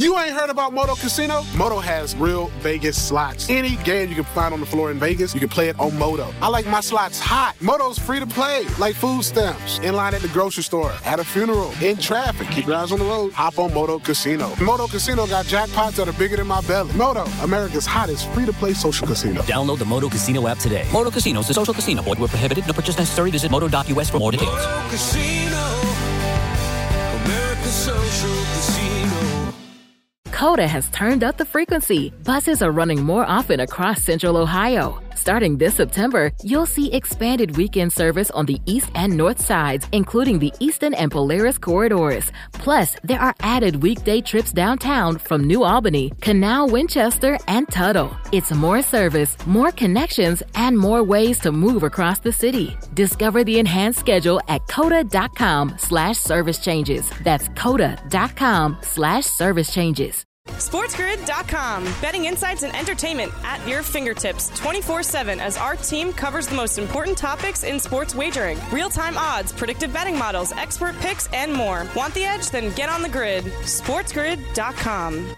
You ain't heard about Moto Casino? Moto has real Vegas slots. Any game you can find on the floor in Vegas, you can play it on Moto. I like my slots hot. Moto's free to play, like food stamps, in line at the grocery store, at a funeral, in traffic. Keep your eyes on the road. Hop on Moto Casino. Moto Casino got jackpots that are bigger than my belly. Moto, America's hottest free-to-play social casino. Download the Moto Casino app today. Moto Casino is a social casino. Void where prohibited. No purchase necessary. Visit moto.us for more details. Moto Casino, America's social casino. Coda has turned up the frequency. Buses are running more often across Central Ohio. Starting this September, you'll see expanded weekend service on the east and north sides, including the Eastern and Polaris corridors. Plus, there are added weekday trips downtown from New Albany, Canal, Winchester, and Tuttle. It's more service, more connections, and more ways to move across the city. Discover the enhanced schedule at coda.com/service changes. That's coda.com/service changes. SportsGrid.com. Betting insights and entertainment at your fingertips 24/7 as our team covers the most important topics in sports wagering. Real-time odds, predictive betting models, expert picks, and more. Want the edge? Then get on the grid. SportsGrid.com.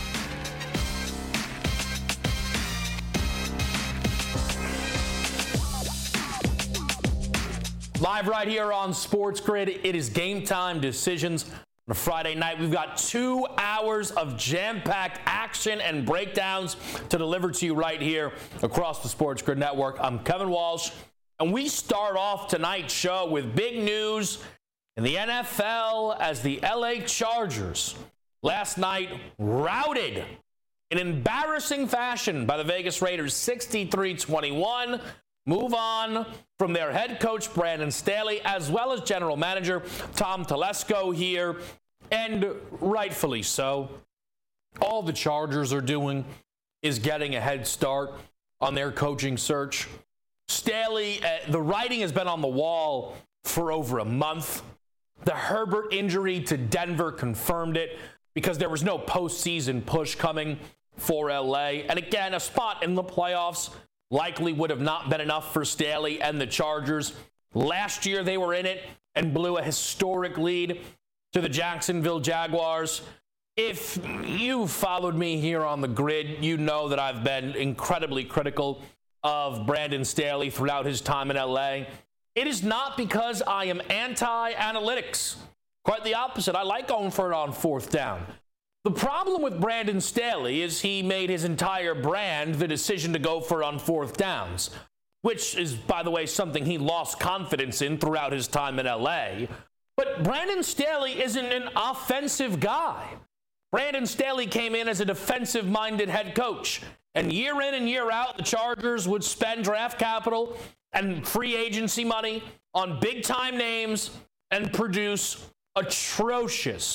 Live right here on Sports Grid. It is Game Time Decisions. On a Friday night, we've got 2 hours of jam-packed action and breakdowns to deliver to you right here across the Sports Grid Network. I'm Kevin Walsh, and we start off tonight's show with big news in the NFL as the LA Chargers last night routed in embarrassing fashion by the Vegas Raiders 63-21. Move on from their head coach, Brandon Staley, as well as general manager Tom Telesco here, and rightfully so. All the Chargers are doing is getting a head start on their coaching search. Staley, the writing has been on the wall for over a month. The Herbert injury to Denver confirmed it because there was no postseason push coming for LA. And again, a spot in the playoffs likely would have not been enough for Staley and the Chargers. Last year, they were in it and blew a historic lead to the Jacksonville Jaguars. If you followed me here on the grid, you know that I've been incredibly critical of Brandon Staley throughout his time in LA. It is not because I am anti-analytics. Quite the opposite. I like going for it on fourth down. The problem with Brandon Staley is he made his entire brand the decision to go for on fourth downs, which is, by the way, something he lost confidence in throughout his time in LA. But Brandon Staley isn't an offensive guy. Brandon Staley came in as a defensive-minded head coach. And year in and year out, the Chargers would spend draft capital and free agency money on big-time names and produce atrocious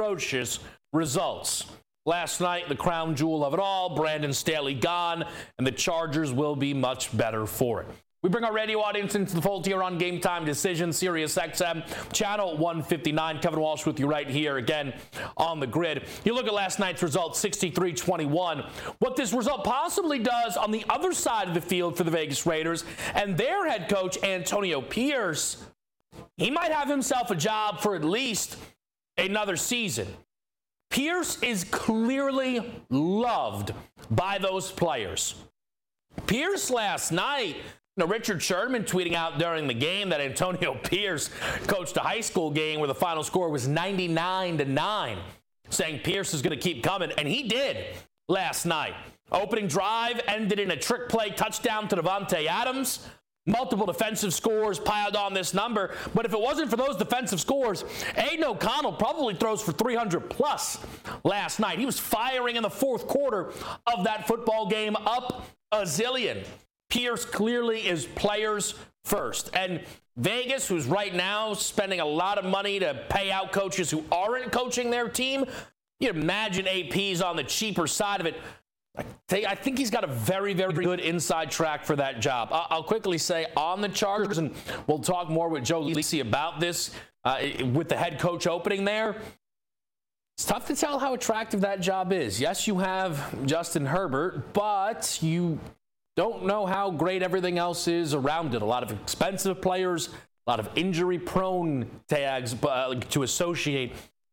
results. Last night, the crown jewel of it all, Brandon Staley gone, and the Chargers will be much better for it. We bring our radio audience into the fold here on Game Time Decision, Sirius XM, channel 159. Kevin Walsh with you right here again on the grid. You look at last night's result, 63-21. What this result possibly does on the other side of the field for the Vegas Raiders and their head coach, Antonio Pierce, he might have himself a job for at least another season. Pierce is clearly loved by those players. Pierce last night, Richard Sherman tweeting out during the game that Antonio Pierce coached a high school game where the final score was 99-9, saying Pierce is going to keep coming, and he did last night. Opening drive ended in a trick play touchdown to Davante Adams. Multiple defensive scores piled on this number, but if it wasn't for those defensive scores, Aiden O'Connell probably throws for 300 plus last night. He was firing in the fourth quarter of that football game up a zillion. Pierce clearly is players first. And Vegas, who's right now spending a lot of money to pay out coaches who aren't coaching their team, you imagine AP's on the cheaper side of it. I think he's got a very, very good inside track for that job. I'll quickly say on the Chargers, and we'll talk more with Joe Lisi about this with the head coach opening there. It's tough to tell how attractive that job is. Yes, you have Justin Herbert, but you don't know how great everything else is around it. A lot of expensive players, a lot of injury-prone tags to associate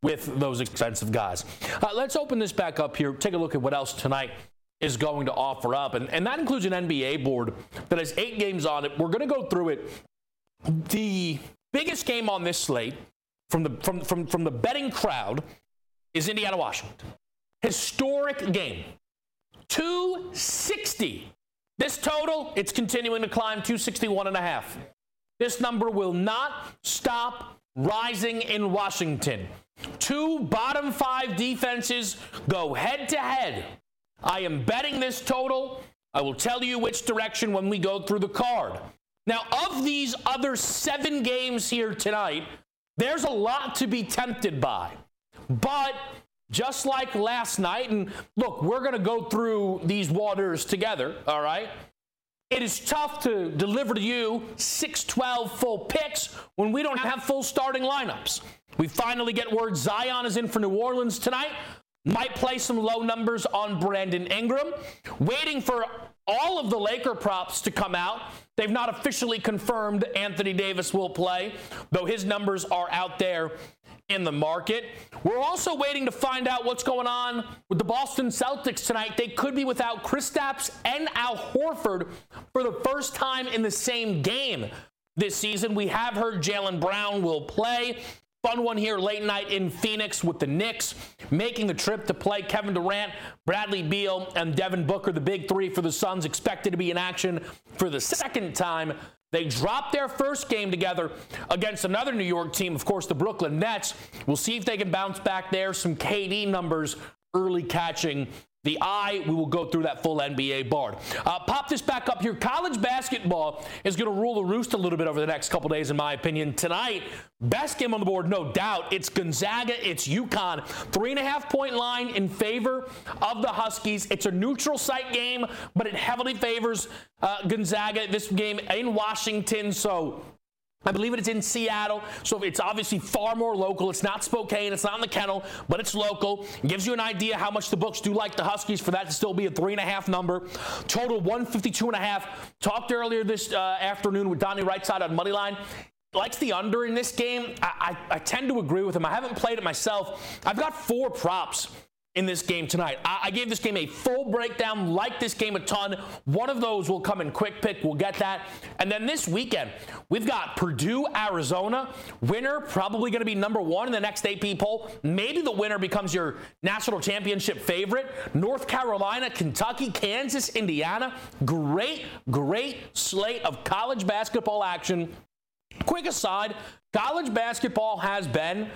with those expensive guys. Let's open this back up here. Take a look at what else tonight is going to offer up. And that includes an NBA board that has 8 games on it. We're going to go through it. The biggest game on this slate from the betting crowd is Indiana-Washington. Historic game. 260. This total, it's continuing to climb, 261.5. This number will not stop rising in Washington. 2 bottom 5 defenses go head-to-head. I am betting this total. I will tell you which direction when we go through the card. Now, of these other 7 games here tonight, there's a lot to be tempted by. But just like last night, and look, we're going to go through these waters together, all right? It is tough to deliver to you 6-12 full picks when we don't have full starting lineups. We finally get word Zion is in for New Orleans tonight. Might play some low numbers on Brandon Ingram. Waiting for all of the Laker props to come out. They've not officially confirmed Anthony Davis will play, though his numbers are out there in the market. We're also waiting to find out what's going on with the Boston Celtics tonight. They could be without Kristaps and Al Horford for the first time in the same game this season. We have heard Jaylen Brown will play. Fun one here late night in Phoenix with the Knicks making the trip to play Kevin Durant, Bradley Beal, and Devin Booker. The big 3 for the Suns expected to be in action for the second time. They dropped their first game together against another New York team, of course, the Brooklyn Nets. We'll see if they can bounce back there. Some KD numbers early catching the eye. We will go through that full NBA board. Pop this back up here. College basketball is going to rule the roost a little bit over the next couple days, in my opinion. Tonight, best game on the board, no doubt. It's Gonzaga. It's UConn. 3.5-point line in favor of the Huskies. It's a neutral site game, but it heavily favors Gonzaga. This game in Washington, so I believe it's in Seattle, so it's obviously far more local. It's not Spokane, it's not in the Kennel, but it's local. It gives you an idea how much the books do like the Huskies for that to still be a 3.5 number. Total 152.5. Talked earlier this afternoon with Donnie Rightside on Moneyline. Likes the under in this game. I tend to agree with him. I haven't played it myself. I've got 4 props in this game tonight. I gave this game a full breakdown, like this game a ton. One of those will come in quick pick. We'll get that. And then this weekend, we've got Purdue, Arizona. Winner probably going to be number 1 in the next AP poll. Maybe the winner becomes your national championship favorite. North Carolina, Kentucky, Kansas, Indiana. Great slate of college basketball action. Quick aside, college basketball has been,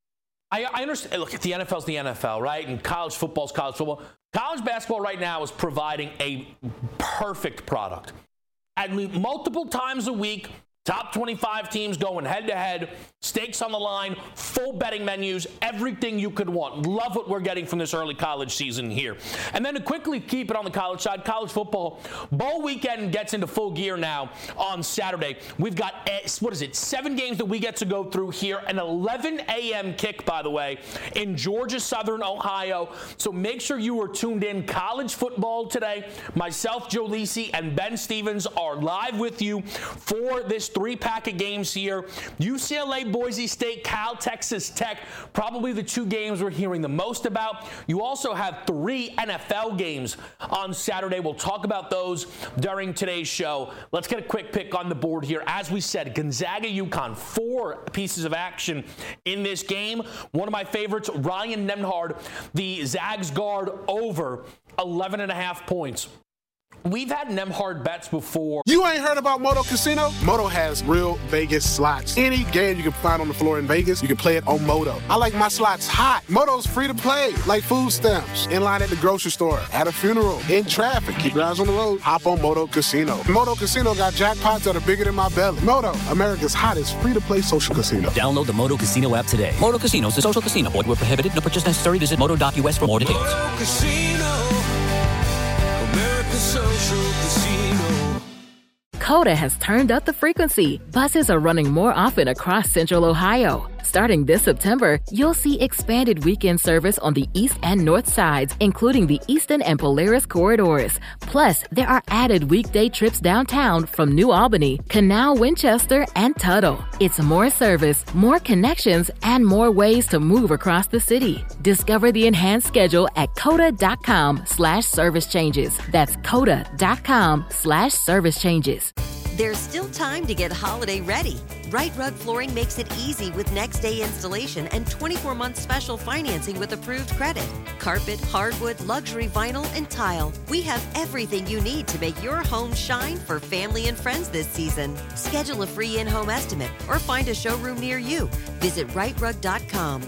I understand, look, the NFL's the NFL, right? And college football's college football. College basketball right now is providing a perfect product. At least multiple times a week, top 25 teams going head-to-head, stakes on the line, full betting menus, everything you could want. Love what we're getting from this early college season here. And then to quickly keep it on the college side, college football, bowl weekend gets into full gear now on Saturday. We've got, 7 games that we get to go through here, an 11 a.m. kick, by the way, in Georgia, Southern Ohio. So make sure you are tuned in. College football today. Myself, Joe Lisi, and Ben Stevens are live with you for this 3-pack of games here. UCLA, Boise State, Cal, Texas Tech, probably the 2 games we're hearing the most about. You also have 3 NFL games on Saturday. We'll talk about those during today's show. Let's get a quick pick on the board here. As we said, Gonzaga, UConn, 4 pieces of action in this game. One of my favorites, Ryan Nembhard, the Zags guard, over 11.5 points. We've had Nembhard bets before. You ain't heard about Moto Casino? Moto has real Vegas slots. Any game you can find on the floor in Vegas, you can play it on Moto. I like my slots hot. Moto's free to play, like food stamps. In line at the grocery store, at a funeral, in traffic. Keep your eyes on the road. Hop on Moto Casino. Moto Casino got jackpots that are bigger than my belly. Moto, America's hottest free-to-play social casino. Download the Moto Casino app today. Moto Casino is a social casino. Void where prohibited. No purchase necessary. Visit moto.us for more details. Moto Casino, America's social casino. Coda has turned up the frequency. Buses are running more often across Central Ohio. Starting this September, you'll see expanded weekend service on the east and north sides, including the Eastern and Polaris corridors. Plus, there are added weekday trips downtown from New Albany, Canal, Winchester, and Tuttle. It's more service, more connections, and more ways to move across the city. Discover the enhanced schedule at coda.com/service changes. That's coda.com/service changes. There's still time to get holiday ready. Right Rug Flooring makes it easy with next day installation and 24-month special financing with approved credit. Carpet, hardwood, luxury vinyl, and tile. We have everything you need to make your home shine for family and friends this season. Schedule a free in-home estimate or find a showroom near you. Visit rightrug.com,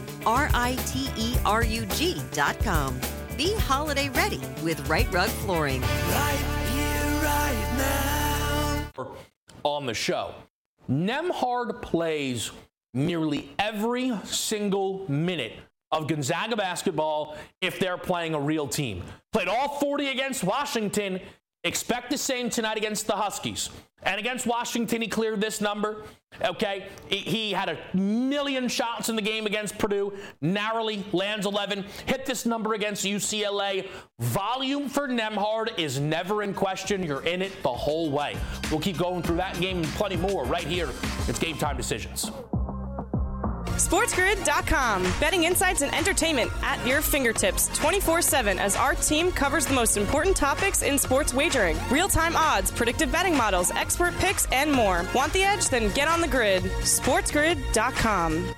RITERUG.com. Be holiday ready with Right Rug Flooring. Right here, right now. On the show, Nembhard plays nearly every single minute of Gonzaga basketball if they're playing a real team. Played all 40 against Washington. Expect the same tonight against the Huskies. And against Washington, he cleared this number. Okay, he had 1,000,000 shots in the game against Purdue. Narrowly lands 11. Hit this number against UCLA. Volume for Nembhard is never in question. You're in it the whole way. We'll keep going through that game and plenty more right here. It's Game Time Decisions. SportsGrid.com. Betting insights and entertainment at your fingertips 24/7 as our team covers the most important topics in sports wagering. Real-time odds, predictive betting models, expert picks, and more. Want the edge? Then get on the grid. SportsGrid.com.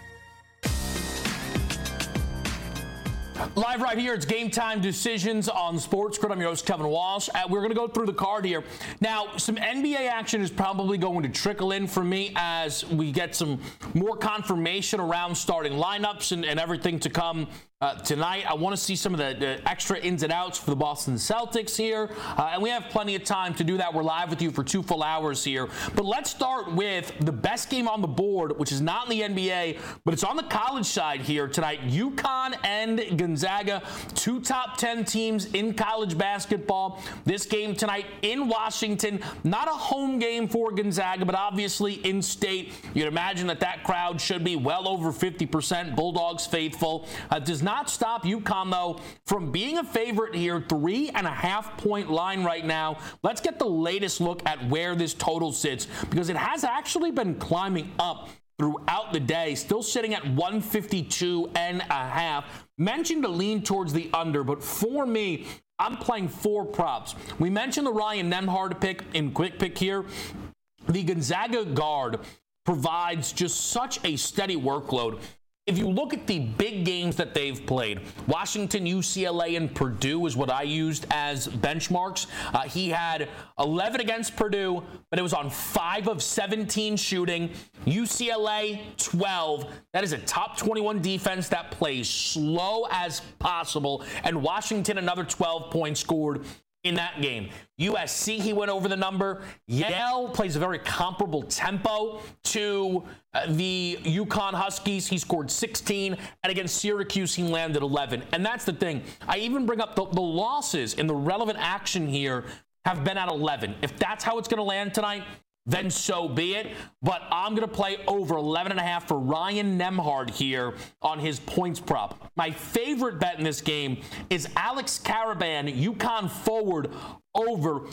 Live right here, it's Game Time Decisions on Sports Grid. I'm your host, Kevin Walsh. We're going to go through the card here. Now, some NBA action is probably going to trickle in for me as we get some more confirmation around starting lineups and everything to come tonight. I want to see some of the extra ins and outs for the Boston Celtics here, and we have plenty of time to do that. We're live with you for 2 full hours here. But let's start with the best game on the board, which is not in the NBA, but it's on the college side here tonight. UConn and Gonzaga, 2 top 10 teams in college basketball. This game tonight in Washington, not a home game for Gonzaga, but obviously in state. You'd imagine that crowd should be well over 50% Bulldogs faithful. Does not stop UConn, though, from being a favorite here. 3.5-point line right now. Let's get the latest look at where this total sits, because it has actually been climbing up throughout the day, still sitting at 152.5. Mentioned to lean towards the under, but for me, I'm playing 4 props. We mentioned the Ryan Nembhard pick in quick pick here. The Gonzaga guard provides just such a steady workload. If you look at the big games that they've played, Washington, UCLA, and Purdue is what I used as benchmarks. He had 11 against Purdue, but it was on 5 of 17 shooting. UCLA, 12. That is a top 21 defense that plays slow as possible. And Washington, another 12 points scored in that game. USC, he went over the number. Yale plays a very comparable tempo to the UConn Huskies. He scored 16, and against Syracuse, he landed 11. And that's the thing. I even bring up the losses in the relevant action here have been at 11. If that's how it's going to land tonight, then so be it. But I'm going to play over 11.5 for Ryan Nembhard here on his points prop. My favorite bet in this game is Alex Karaban, UConn forward, over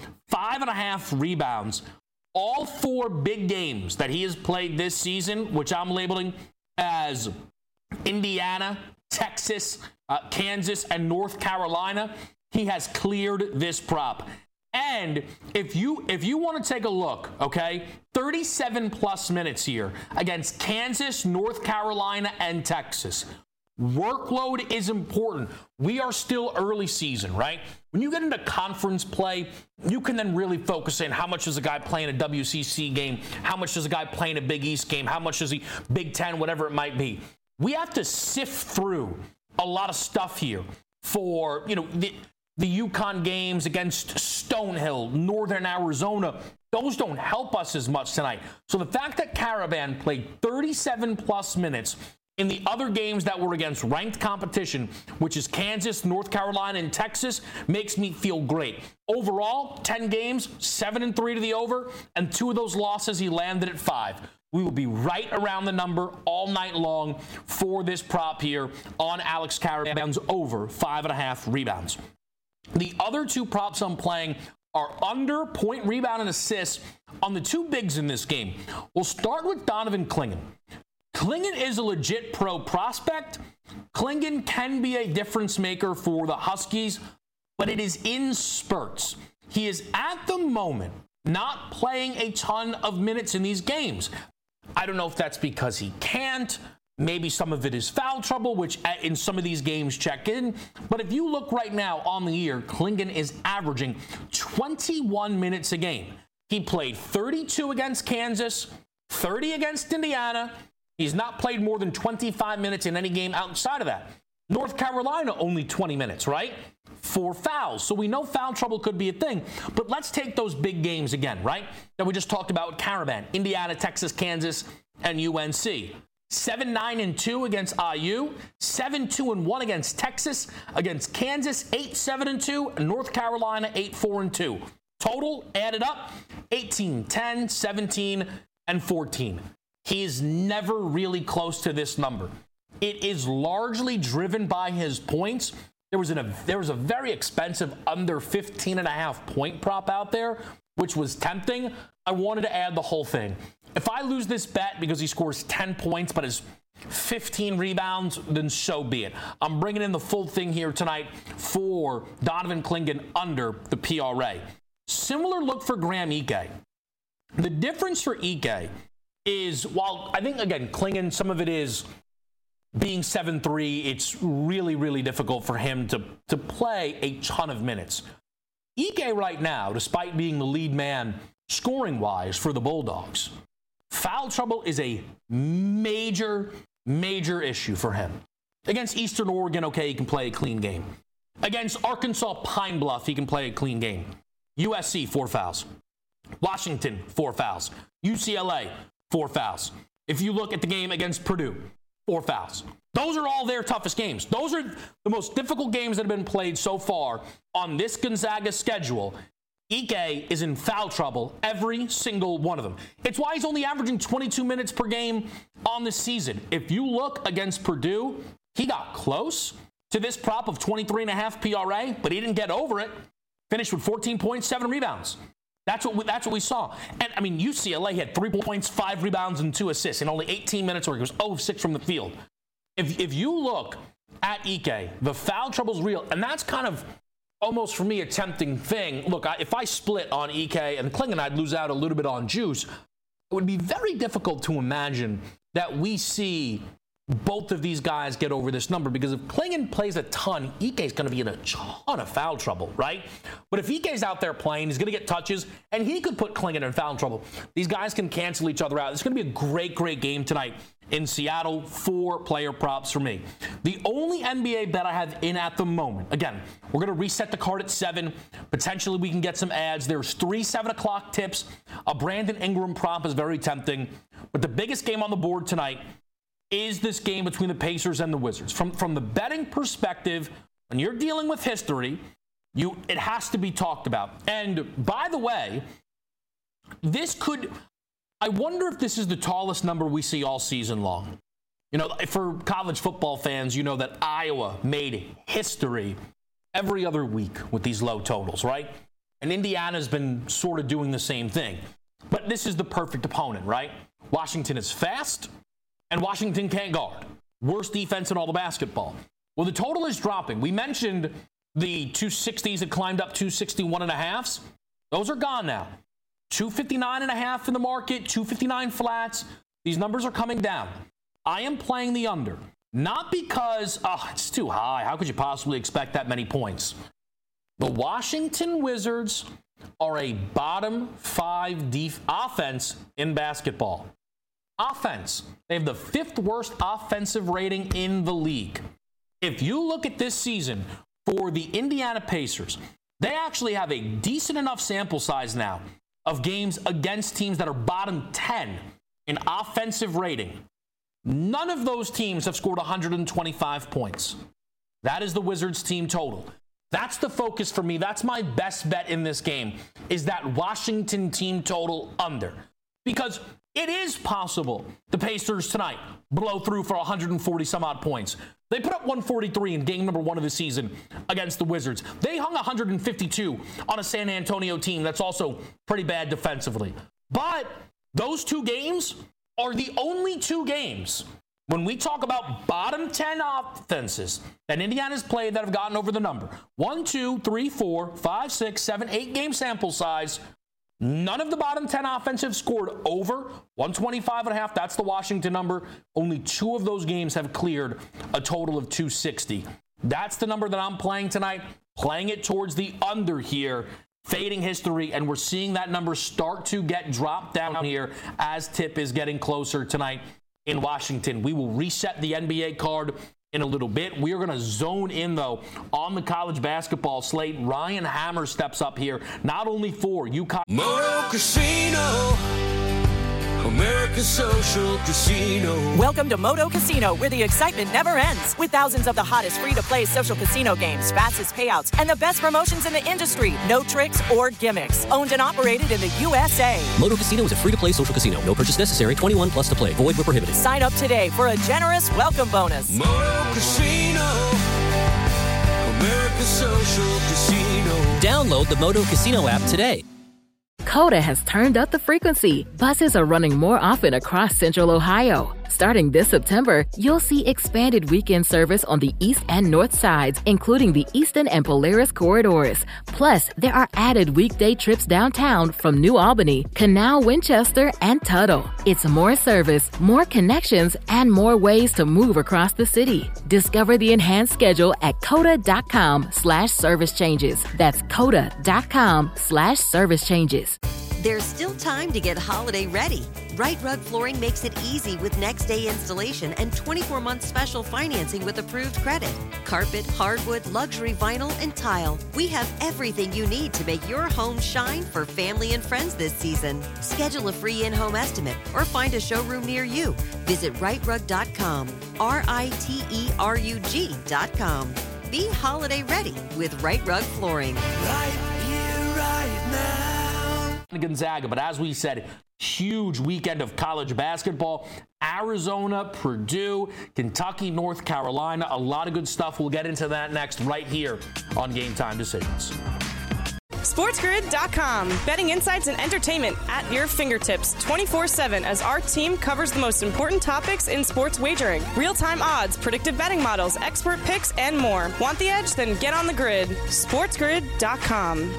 5.5 rebounds. All 4 big games that he has played this season, which I'm labeling as Indiana, Texas, Kansas, and North Carolina, he has cleared this prop. And if you want to take a look, okay, 37 plus minutes here against Kansas, North Carolina, and Texas. Workload is important. We are still early season, right? When you get into conference play, you can then really focus in how much does a guy play in a WCC game, how much does a guy play in a Big East game, how much does he Big Ten, whatever it might be. We have to sift through a lot of stuff here for, the UConn games against Stonehill, Northern Arizona. Those don't help us as much tonight. So the fact that Karaban played 37 plus minutes in the other games that were against ranked competition, which is Kansas, North Carolina, and Texas, makes me feel great. Overall, 10 games, 7-3 to the over, and 2 of those losses he landed at 5. We will be right around the number all night long for this prop here on Alex Karaban's over 5.5 rebounds. The other two props I'm playing are under point, rebound, and assists on the two bigs in this game. We'll start with Donovan Clingan. Clingan is a legit pro prospect. Clingan can be a difference maker for the Huskies, but it is in spurts. He is at the moment not playing a ton of minutes in these games. I don't know if that's because he can't. Maybe some of it is foul trouble, which in some of these games check in. But if you look right now on the year, Clingan is averaging 21 minutes a game. He played 32 against Kansas, 30 against Indiana. He's not played more than 25 minutes in any game outside of that. North Carolina, only 20 minutes, right? 4 fouls. So we know foul trouble could be a thing. But let's take those big games again, right? That we just talked about with Karaban. Indiana, Texas, Kansas, and UNC. 7-9-2 against IU, 7-2-1 against Texas, against Kansas, 8-7-2, and North Carolina, 8-4-2. Total, added up, 18-10, 17, and 14. He is never really close to this number. It is largely driven by his points. There was a very expensive under 15.5 point prop out there, which was tempting. I wanted to add the whole thing. If I lose this bet because he scores 10 points but has 15 rebounds, then so be it. I'm bringing in the full thing here tonight for Donovan Clingan under the PRA. Similar look for Graham Ike. The difference for Ike is, while I think, again, Clingan, some of it is being 7'3", it's really, really difficult for him to play a ton of minutes. Ike right now, despite being the lead man scoring-wise for the Bulldogs, foul trouble is a major, major issue for him. Against Eastern Oregon, okay, he can play a clean game. Against Arkansas Pine Bluff, he can play a clean game. USC, 4 fouls. Washington, 4 fouls. UCLA, 4 fouls. If you look at the game against Purdue, 4 fouls. Those are all their toughest games. Those are the most difficult games that have been played so far on this Gonzaga schedule. Ike is in foul trouble every single one of them. It's why he's only averaging 22 minutes per game on this season. If you look against Purdue, he got close to this prop of 23.5 PRA, but he didn't get over it. Finished with 14 points, 7 rebounds. That's what we saw. And, I mean, UCLA had 3 points, 5 rebounds, and 2 assists in only 18 minutes where he was 0 of 6 from the field. If you look at Ike, the foul trouble's real, and that's kind of almost, for me, a tempting thing. Look, if I split on Ike and Clingan, I'd lose out a little bit on juice. It would be very difficult to imagine that we see both of these guys get over this number, because if Clingan plays a ton, Ike's going to be in a ton of foul trouble, right? But if Ike's out there playing, he's going to get touches, and he could put Clingan in foul trouble. These guys can cancel each other out. It's going to be a great, great game tonight in Seattle. 4 player props for me. The only NBA bet I have in at the moment, again, we're going to reset the card at 7. Potentially we can get some ads. There's 3 7 o'clock tips. A Brandon Ingram prop is very tempting. But the biggest game on the board tonight is this game between the Pacers and the Wizards. From the betting perspective, when you're dealing with history, it has to be talked about. And by the way, I wonder if this is the tallest number we see all season long. You know, for college football fans, you know that Iowa made history every other week with these low totals, right? And Indiana's been sort of doing the same thing. But this is the perfect opponent, right? Washington is fast, and Washington can't guard. Worst defense in all the basketball. Well, the total is dropping. We mentioned the 260s that climbed up 261.5s. Those are gone now. 259.5 in the market, 259 flats. These numbers are coming down. I am playing the under. Not because, it's too high. How could you possibly expect that many points? The Washington Wizards are a bottom 5 offense in basketball. Offense. They have the 5th worst offensive rating in the league. If you look at this season for the Indiana Pacers, they actually have a decent enough sample size now of games against teams that are bottom 10 in offensive rating. None of those teams have scored 125 points. That is the Wizards team total. That's the focus for me. That's my best bet in this game, is that Washington team total under. Because It is possible the Pacers tonight blow through for 140 some odd points. They put up 143 in game number 1 of the season against the Wizards. They hung 152 on a San Antonio team that's also pretty bad defensively. But those 2 games are the only 2 games when we talk about bottom 10 offenses that Indiana's played that have gotten over the number. 1, 2, 3, 4, 5, 6, 7, 8 game sample size. None of the bottom 10 offensive scored over 125.5. That's the Washington number. Only 2 of those games have cleared a total of 260. That's the number that I'm playing tonight. Playing it towards the under here. Fading history, and we're seeing that number start to get dropped down here as tip is getting closer tonight in Washington. We will reset the NBA card in a little bit. We are going to zone in, though, on the college basketball slate. Ryan Hammer steps up here, not only for UConn. Moto Casino, America's social casino. Welcome to Moto Casino, where the excitement never ends. With thousands of the hottest free-to-play social casino games, fastest payouts, and the best promotions in the industry. No tricks or gimmicks. Owned and operated in the USA. Moto Casino is a free-to-play social casino. No purchase necessary. 21 plus to play. Void where prohibited. Sign up today for a generous welcome bonus. Moto Casino, America's social casino. Download the Moto Casino app today. Coda has turned up the frequency. Buses are running more often across Central Ohio. Starting this September, you'll see expanded weekend service on the east and north sides, including the Eastern and Polaris corridors. Plus, there are added weekday trips downtown from New Albany, Canal, Winchester, and Tuttle. It's more service, more connections, and more ways to move across the city. Discover the enhanced schedule at coda.com/service changes. That's coda.com/service changes. There's still time to get holiday ready. Right Rug Flooring makes it easy with next-day installation and 24-month special financing with approved credit. Carpet, hardwood, luxury vinyl, and tile. We have everything you need to make your home shine for family and friends this season. Schedule a free in-home estimate or find a showroom near you. Visit rightrug.com, RITERUG.com. Be holiday ready with Right Rug Flooring. Right here, right now. Gonzaga, but as we said, huge weekend of college basketball. Arizona, Purdue, Kentucky, North Carolina, a lot of good stuff. We'll get into that next right here on Game Time Decisions. SportsGrid.com. Betting insights and entertainment at your fingertips 24/7 as our team covers the most important topics in sports wagering. Real-time odds, predictive betting models, expert picks, and more. Want the edge? Then get on the grid. SportsGrid.com.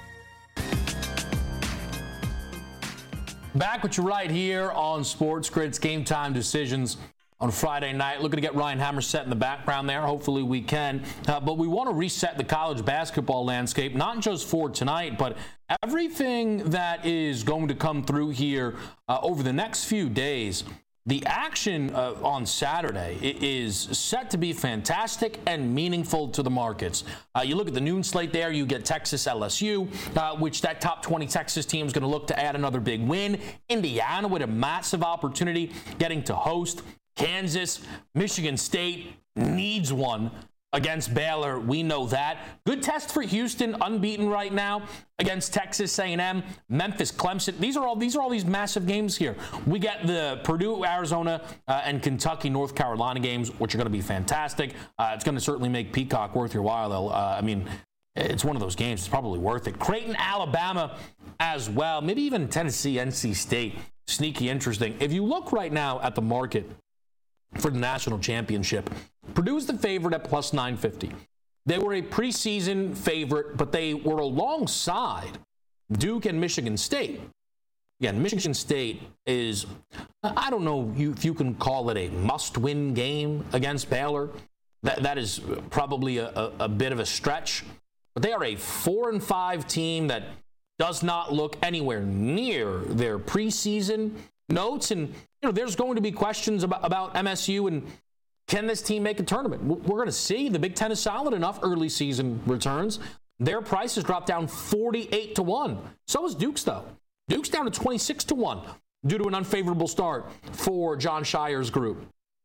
Back with you right here on Sports Grid's Game Time Decisions on Friday night. Looking to get Ryan Hammer set in the background there. Hopefully we can. But we want to reset the college basketball landscape, not just for tonight, but everything that is going to come through here over the next few days. The action on Saturday is set to be fantastic and meaningful to the markets. You look at the noon slate there, you get Texas LSU, which that top 20 Texas team is going to look to add another big win. Indiana with a massive opportunity getting to host. Kansas, Michigan State needs one against Baylor. We know that. Good test for Houston, unbeaten right now against Texas A&M, Memphis, Clemson. These are all these massive games here. We get the Purdue, Arizona, and Kentucky, North Carolina games, which are going to be fantastic. It's going to certainly make Peacock worth your while. I mean, it's one of those games. It's probably worth it. Creighton, Alabama as well. Maybe even Tennessee, NC State. Sneaky interesting. If you look right now at the market for the national championship, Purdue's the favorite at plus 950. They were a preseason favorite, but they were alongside Duke and Michigan State. Again, Michigan State is, I don't know if you can call it a must-win game against Baylor. That is probably a bit of a stretch. But they are a 4-5 team that does not look anywhere near their preseason notes. And there's going to be questions about MSU and can this team make a tournament? We're going to see. The Big Ten is solid enough early season returns. Their price has dropped down 48-1. So is Duke's, though. Duke's down to 26-1 due to an unfavorable start for John Shire's group.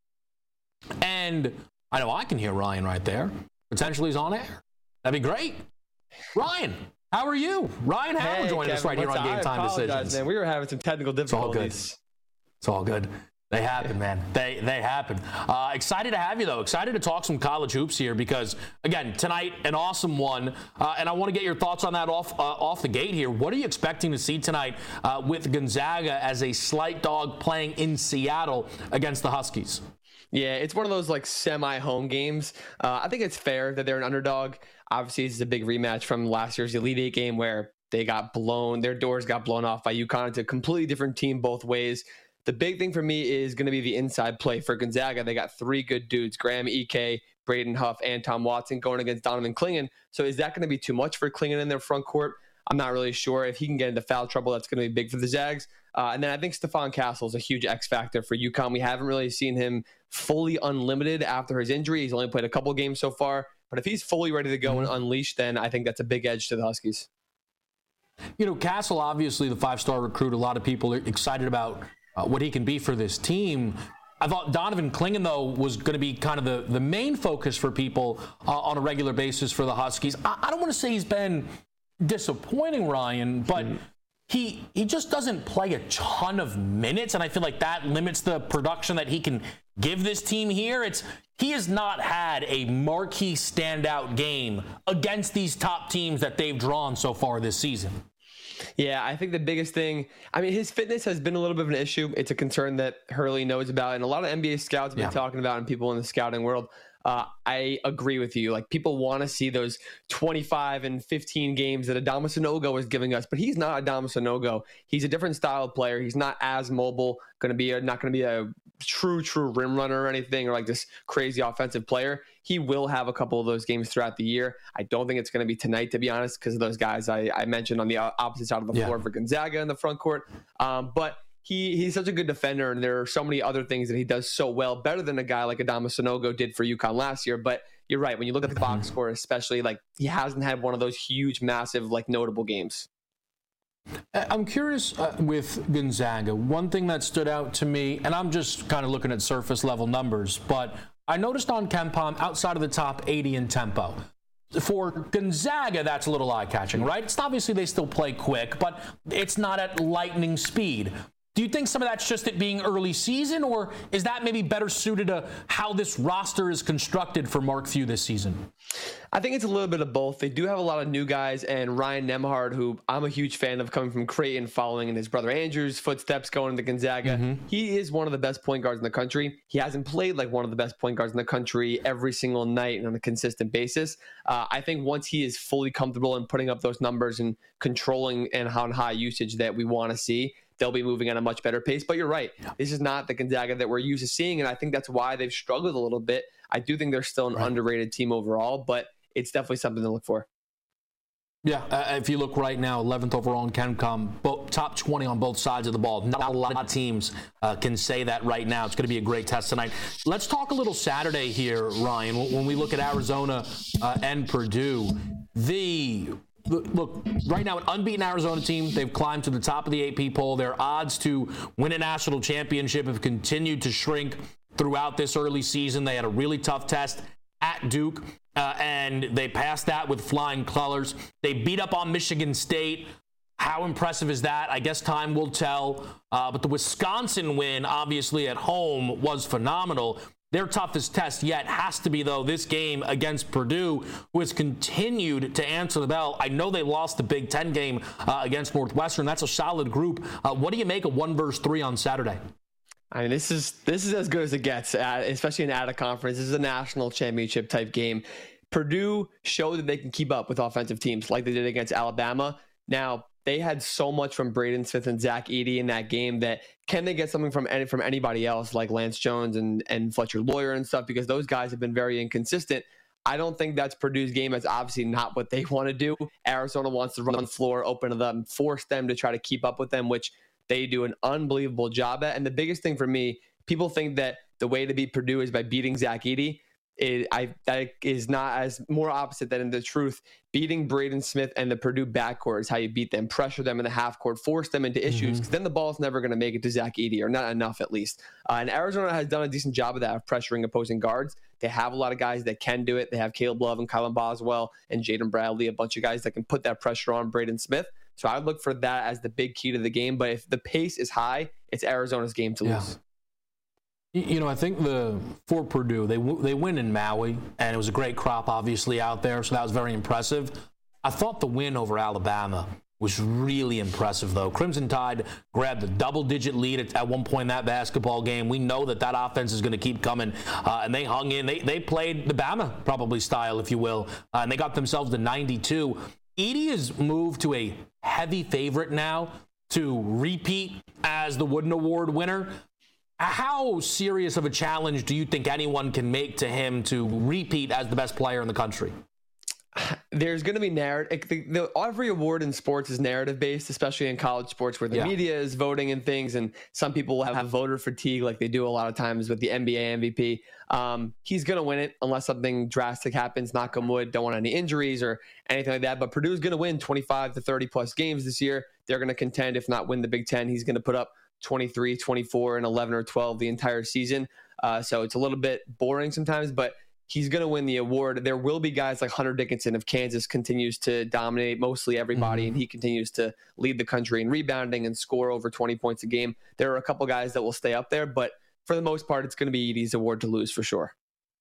And I know I can hear Ryan right there. Potentially he's on air. That'd be great. Ryan, how are you? Ryan Hammer joining us right here on Game Time Decisions. Man. We were having some technical difficulties. It's all good. They happen, man. They happen. Excited to have you, though. Excited to talk some college hoops here because, again, tonight, an awesome one. And I want to get your thoughts on that off the gate here. What are you expecting to see tonight with Gonzaga as a slight dog playing in Seattle against the Huskies? Yeah, it's one of those like semi-home games. I think it's fair that they're an underdog. Obviously, this is a big rematch from last year's Elite Eight game where their doors got blown off by UConn. It's a completely different team both ways. The big thing for me is going to be the inside play for Gonzaga. They got three good dudes, Graham Ike, Braden Huff, and Tom Watson going against Donovan Clingan. So is that going to be too much for Clingan in their front court? I'm not really sure. If he can get into foul trouble, that's going to be big for the Zags. And then I think Stephon Castle is a huge X factor for UConn. We haven't really seen him fully unlimited after his injury. He's only played a couple games so far. But if he's fully ready to go and unleash, then I think that's a big edge to the Huskies. You know, Castle, obviously the 5-star recruit. A lot of people are excited about what he can be for this team. I thought Donovan Clingan, though, was going to be kind of the main focus for people on a regular basis for the Huskies. I don't want to say he's been disappointing, Ryan, but he just doesn't play a ton of minutes, and I feel like that limits the production that he can give this team here. He has not had a marquee standout game against these top teams that they've drawn so far this season. Yeah, I think the biggest thing, his fitness has been a little bit of an issue. It's a concern that Hurley knows about, and a lot of NBA scouts have been talking about, and people in the scouting world. I agree with you. Like, people want to see those 25 and 15 games that Adama Sanogo is giving us, but he's not Adama Sanogo. He's a different style of player. He's not as mobile, not going to be a true rim runner or anything, or like this crazy offensive player. He will have a couple of those games throughout the year. I don't think it's going to be tonight, to be honest, because of those guys I mentioned on the opposite side of the floor for Gonzaga in the front court. But he's such a good defender, and there are so many other things that he does so well, better than a guy like Adama Sanogo did for UConn last year. But you're right. When you look at the box score, especially, like, he hasn't had one of those huge, massive, like, notable games. I'm curious with Gonzaga. One thing that stood out to me, and I'm just kind of looking at surface level numbers, but I noticed on KenPom outside of the top 80 in tempo. For Gonzaga, that's a little eye-catching, right? It's obviously they still play quick, but it's not at lightning speed. Do you think some of that's just it being early season, or is that maybe better suited to how this roster is constructed for Mark Few this season? I think it's a little bit of both. They do have a lot of new guys, and Ryan Nembhard, who I'm a huge fan of, coming from Creighton, following in his brother Andrew's footsteps, going to Gonzaga. He is one of the best point guards in the country. He hasn't played like one of the best point guards in the country every single night and on a consistent basis. I think once he is fully comfortable in putting up those numbers and controlling and how high usage that we want to see, they'll be moving at a much better pace. But you're right. This is not the Gonzaga that we're used to seeing, and I think that's why they've struggled a little bit. I do think they're still an underrated team overall, but it's definitely something to look for. Yeah, if you look right now, 11th overall in KenPom, top 20 on both sides of the ball. Not a lot of teams can say that right now. It's going to be a great test tonight. Let's talk a little Saturday here, Ryan. When we look at Arizona and Purdue, Look, right now, an unbeaten Arizona team, they've climbed to the top of the AP poll. Their odds to win a national championship have continued to shrink throughout this early season. They had a really tough test at Duke, and they passed that with flying colors. They beat up on Michigan State. How impressive is that? I guess time will tell. But the Wisconsin win, obviously at home, was phenomenal. Their toughest test yet has to be, though, this game against Purdue, who has continued to answer the bell. I know they lost the Big Ten game against Northwestern. That's a solid group. What do you make of 1 versus 3 on Saturday? I mean, this is as good as it gets, especially in out of conference. This is a national championship type game. Purdue showed that they can keep up with offensive teams like they did against Alabama. Now, they had so much from Braden Smith and Zach Edey in that game that can they get something from anybody else like Lance Jones and Fletcher Lawyer and stuff, because those guys have been very inconsistent. I don't think that's Purdue's game. That's obviously not what they want to do. Arizona wants to run the floor, open to them, force them to try to keep up with them, which they do an unbelievable job at. And the biggest thing for me, people think that the way to beat Purdue is by beating Zach Edey. That is not as more opposite than in the truth. Beating Braden Smith and the Purdue backcourt is how you beat them. Pressure them in the half court, force them into issues, because then the ball's never going to make it to Zach Edey, or not enough at least. And Arizona has done a decent job of that, of pressuring opposing guards. They have a lot of guys that can do it. They have Caleb Love and Kylan Boswell and Jaden Bradley, a bunch of guys that can put that pressure on Braden Smith. So I would look for that as the big key to the game. But if the pace is high, it's Arizona's game to lose. You know, I think for Purdue, they win in Maui, and it was a great crop, obviously, out there, so that was very impressive. I thought the win over Alabama was really impressive, though. Crimson Tide grabbed a double-digit lead at one point in that basketball game. We know that offense is going to keep coming, and they hung in. They played the Bama, probably, style, if you will, and they got themselves to 92. Edey has moved to a heavy favorite now to repeat as the Wooden Award winner. How serious of a challenge do you think anyone can make to him to repeat as the best player in the country? There's going to be narrative. Every award in sports is narrative based, especially in college sports where the media is voting and things. And some people have voter fatigue like they do a lot of times with the NBA MVP. He's going to win it unless something drastic happens. Knock on wood. Don't want any injuries or anything like that. But Purdue's going to win 25 to 30 plus games this year. They're going to contend, if not win the Big Ten. He's going to put up 23, 24, and 11 or 12 the entire season. So it's a little bit boring sometimes, but he's going to win the award. There will be guys like Hunter Dickinson if Kansas continues to dominate mostly everybody and he continues to lead the country in rebounding and score over 20 points a game. There are a couple guys that will stay up there, but for the most part, it's going to be Edey's award to lose for sure.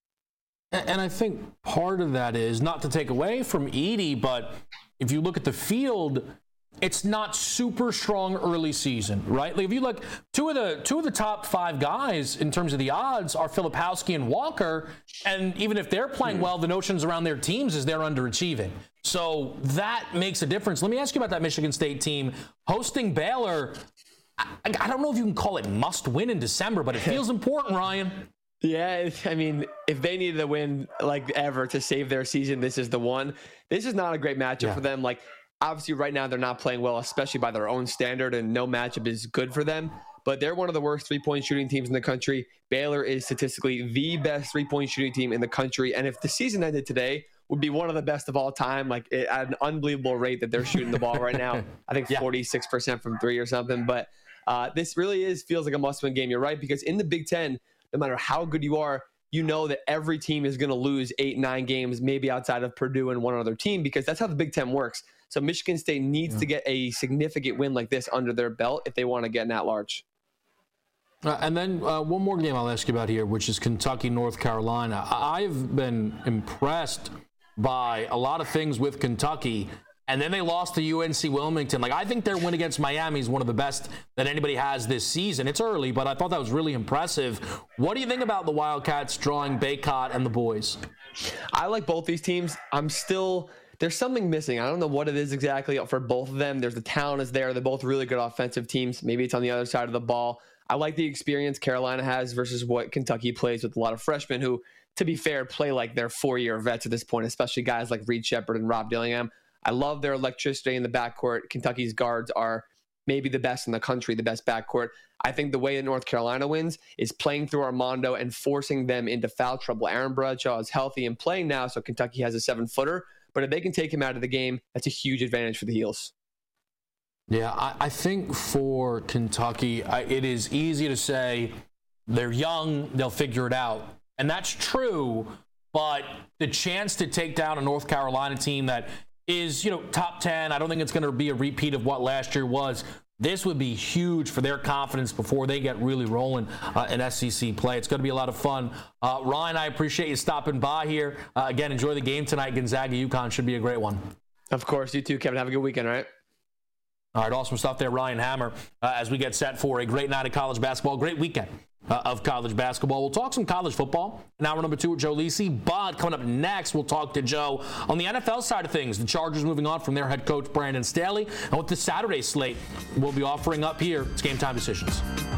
And I think part of that is not to take away from Edey, but if you look at the field, it's not super strong early season, right? Like if you look, two of the top 5 guys in terms of the odds are Filipowski and Walker, and even if they're playing well, the notions around their teams is they're underachieving. So that makes a difference. Let me ask you about that Michigan State team hosting Baylor. I don't know if you can call it must win in December, but it feels important, Ryan. Yeah, I mean, if they needed a win like ever to save their season, this is the one. This is not a great matchup for them. Like, obviously, right now, they're not playing well, especially by their own standard, and no matchup is good for them. But they're one of the worst three-point shooting teams in the country. Baylor is statistically the best three-point shooting team in the country. And if the season ended today, would be one of the best of all time, like at an unbelievable rate that they're shooting the ball right now. I think 46% from three or something. But this really feels like a must-win game. You're right, because in the Big Ten, no matter how good you are, you know that every team is going to lose 8-9 games, maybe outside of Purdue and one other team, because that's how the Big Ten works. So Michigan State needs to get a significant win like this under their belt if they want to get an at-large. And then one more game I'll ask you about here, which is Kentucky, North Carolina. I've been impressed by a lot of things with Kentucky, and then they lost to UNC Wilmington. Like, I think their win against Miami is one of the best that anybody has this season. It's early, but I thought that was really impressive. What do you think about the Wildcats drawing Baycott and the boys? I like both these teams. There's something missing. I don't know what it is exactly for both of them. There's the talent is there. They're both really good offensive teams. Maybe it's on the other side of the ball. I like the experience Carolina has versus what Kentucky plays with a lot of freshmen who, to be fair, play like they're 4-year vets at this point, especially guys like Reed Sheppard and Rob Dillingham. I love their electricity in the backcourt. Kentucky's guards are maybe the best in the country, the best backcourt. I think the way that North Carolina wins is playing through Armando and forcing them into foul trouble. Aaron Bradshaw is healthy and playing now, so Kentucky has a 7-footer. But if they can take him out of the game, that's a huge advantage for the Heels. Yeah, I think for Kentucky, it is easy to say they're young, they'll figure it out. And that's true, but the chance to take down a North Carolina team that is, top 10, I don't think it's going to be a repeat of what last year was. This would be huge for their confidence before they get really rolling in SEC play. It's going to be a lot of fun. Ryan, I appreciate you stopping by here. Again, enjoy the game tonight. Gonzaga, UConn should be a great one. Of course. You too, Kevin. Have a good weekend, all right? All right, awesome stuff there, Ryan Hammer, as we get set for a great night of college basketball, great weekend of college basketball. We'll talk some college football in hour number 2 with Joe Lisi, but coming up next, we'll talk to Joe on the NFL side of things. The Chargers moving on from their head coach, Brandon Staley, and what the Saturday slate will be offering up here. It's Game Time Decisions.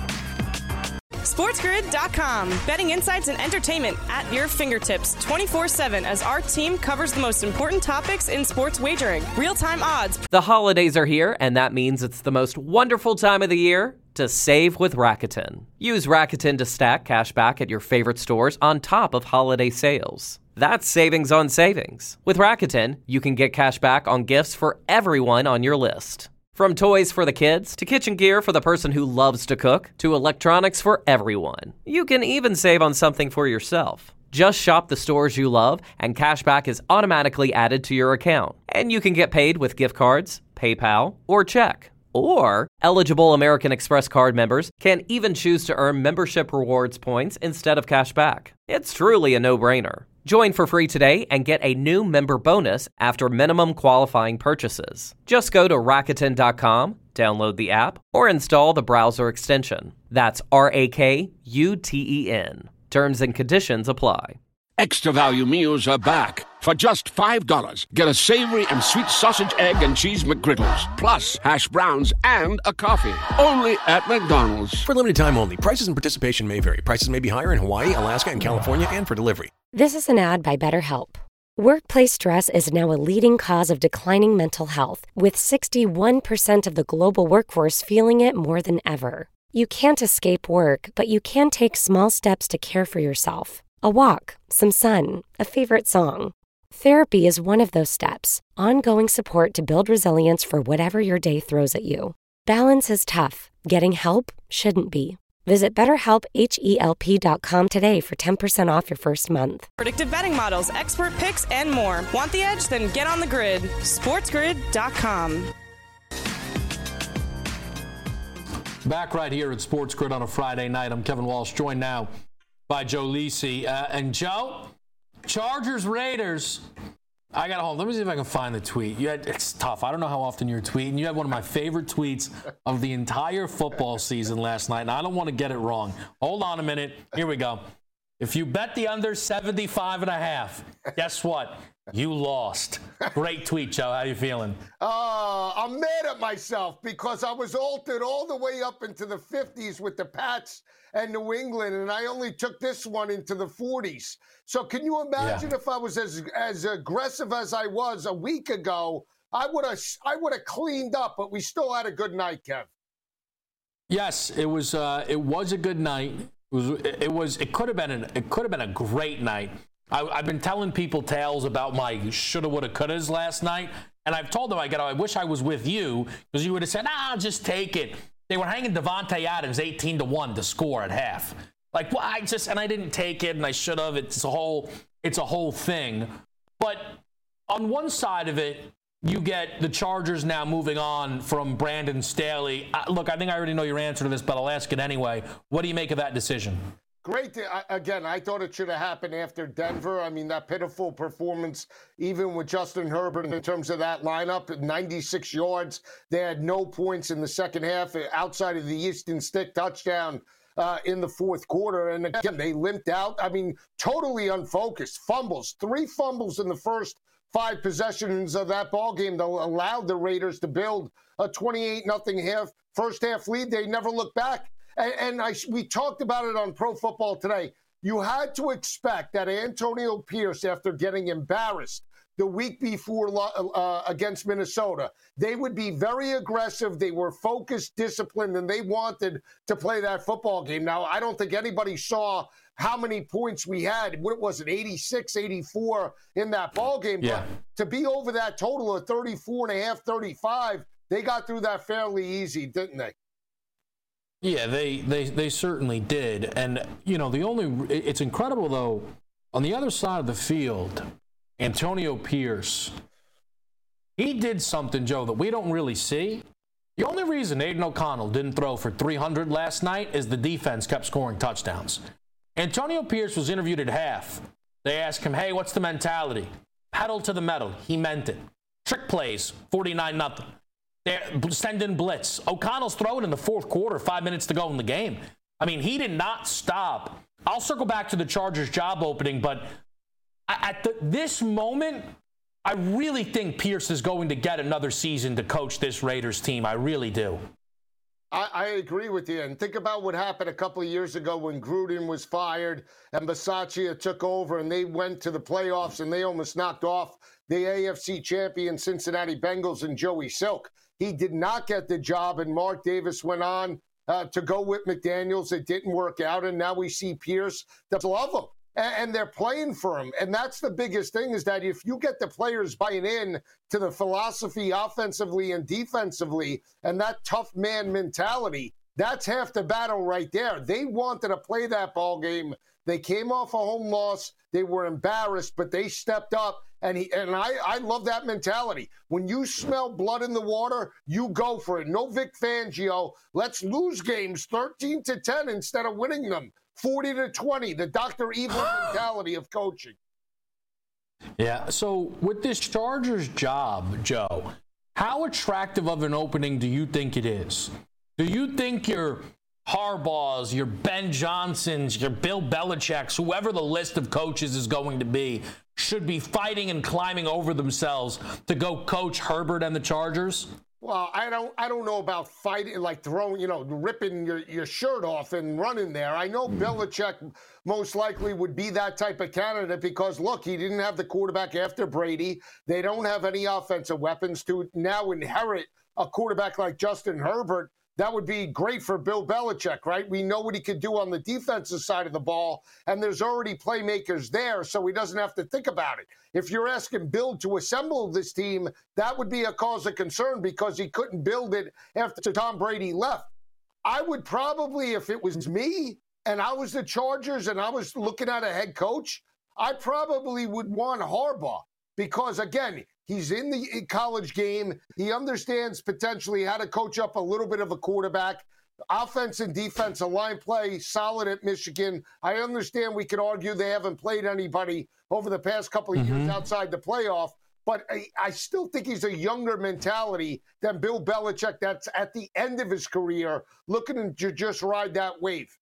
SportsGrid.com. Betting insights and entertainment at your fingertips 24/7 as our team covers the most important topics in sports wagering. Real-time odds. The holidays are here, and that means it's the most wonderful time of the year to save with Rakuten. Use Rakuten to stack cash back at your favorite stores on top of holiday sales. That's savings on savings. With Rakuten, you can get cash back on gifts for everyone on your list. From toys for the kids, to kitchen gear for the person who loves to cook, to electronics for everyone. You can even save on something for yourself. Just shop the stores you love, and cashback is automatically added to your account. And you can get paid with gift cards, PayPal, or check. Or eligible American Express card members can even choose to earn membership rewards points instead of cash back. It's truly a no-brainer. Join for free today and get a new member bonus after minimum qualifying purchases. Just go to Rakuten.com, download the app, or install the browser extension. That's RAKUTEN. Terms and conditions apply. Extra value meals are back. For just $5, get a savory and sweet sausage, egg, and cheese McGriddles, plus hash browns and a coffee. Only at McDonald's. For limited time only. Prices and participation may vary. Prices may be higher in Hawaii, Alaska, and California, and for delivery. This is an ad by BetterHelp. Workplace stress is now a leading cause of declining mental health, with 61% of the global workforce feeling it more than ever. You can't escape work, but you can take small steps to care for yourself. A walk, some sun, a favorite song. Therapy is one of those steps. Ongoing support to build resilience for whatever your day throws at you. Balance is tough. Getting help shouldn't be. Visit BetterHelp.com today for 10% off your first month. Predictive betting models, expert picks, and more. Want the edge? Then get on the grid. SportsGrid.com. Back right here at Sports Grid on a Friday night. I'm Kevin Walsh, joined now by Joe Lisi. And Joe, Chargers, Raiders. I got to hold. Let me see if I can find the tweet. It's tough. I don't know how often you're tweeting. You had one of my favorite tweets of the entire football season last night, and I don't want to get it wrong. Hold on a minute. Here we go. If you bet the under 75.5, guess what? You lost. Great tweet, Joe. How you feeling? I'm mad at myself because I was altered all the way up into the 50s with the Pats and New England, and I only took this one into the 40s. So can you imagine if I was as aggressive as I was a week ago? I would have cleaned up, but we still had a good night, Kev. Yes, it was a good night. It could have been a great night. I've been telling people tales about my shoulda, woulda, couldas last night, and I've told them I wish I was with you because you would have said, just take it. They were hanging Devontae Adams 18-1 to score at half. Like, well, I didn't take it, and I should have. It's a whole thing. But on one side of it, you get the Chargers now moving on from Brandon Staley. Look, I think I already know your answer to this, but I'll ask it anyway. What do you make of that decision? Great. Again, I thought it should have happened after Denver. I mean, that pitiful performance, even with Justin Herbert in terms of that lineup, at 96 yards. They had no points in the second half outside of the Easton Stick touchdown in the fourth quarter. And again, they limped out. I mean, totally unfocused. Fumbles, 3 fumbles in the first 5 possessions of that ball game that allowed the Raiders to build a 28-0 first half lead. They never looked back. And we talked about it on Pro Football Today. You had to expect that Antonio Pierce, after getting embarrassed the week before against Minnesota, they would be very aggressive. They were focused, disciplined, and they wanted to play that football game. Now, I don't think anybody saw how many points we had. What was it, 86, 84 in that ball game? Yeah. But to be over that total of 34.5, 35, they got through that fairly easy, didn't they? Yeah, they certainly did. And, it's incredible, though, on the other side of the field, Antonio Pierce, he did something, Joe, that we don't really see. The only reason Aiden O'Connell didn't throw for 300 last night is the defense kept scoring touchdowns. Antonio Pierce was interviewed at half. They asked him, hey, what's the mentality? Pedal to the metal. He meant it. Trick plays, 49-0. Send in blitz. O'Connell's throwing in the fourth quarter, 5 minutes to go in the game. I mean, he did not stop. I'll circle back to the Chargers job opening, but at this moment, I really think Pierce is going to get another season to coach this Raiders team. I really do. I agree with you. And think about what happened a couple of years ago when Gruden was fired and Bisaccia took over and they went to the playoffs and they almost knocked off the AFC champion Cincinnati Bengals and Joey Silk. He did not get the job, and Mark Davis went on to go with McDaniels. It didn't work out, and now we see Pierce. They love him, and they're playing for him. And that's the biggest thing, is that if you get the players buying in to the philosophy offensively and defensively and that tough man mentality, that's half the battle right there. They wanted to play that ball game They came off a home loss. They were embarrassed, but they stepped up. And I love that mentality. When you smell blood in the water, you go for it. No Vic Fangio. Let's lose games 13-10 instead of winning them 40-20. The Dr. Evil mentality of coaching. Yeah. So with this Chargers job, Joe, how attractive of an opening do you think it is? Do you think your Harbaughs, your Ben Johnsons, your Bill Belichick's, whoever the list of coaches is going to be, should be fighting and climbing over themselves to go coach Herbert and the Chargers? Well, I don't know about fighting, like throwing, ripping your shirt off and running there. I know Belichick most likely would be that type of candidate because, look, he didn't have the quarterback after Brady. They don't have any offensive weapons to now inherit a quarterback like Justin Herbert. That would be great for Bill Belichick, right? We know what he could do on the defensive side of the ball, and there's already playmakers there, so he doesn't have to think about it. If you're asking Bill to assemble this team, that would be a cause of concern because he couldn't build it after Tom Brady left. I would probably, if it was me and I was the Chargers and I was looking at a head coach, I probably would want Harbaugh because, again, he's in the college game. He understands potentially how to coach up a little bit of a quarterback. Offense and defensive line play solid at Michigan. I understand we could argue they haven't played anybody over the past couple of years outside the playoff, but I still think he's a younger mentality than Bill Belichick that's at the end of his career looking to just ride that wave.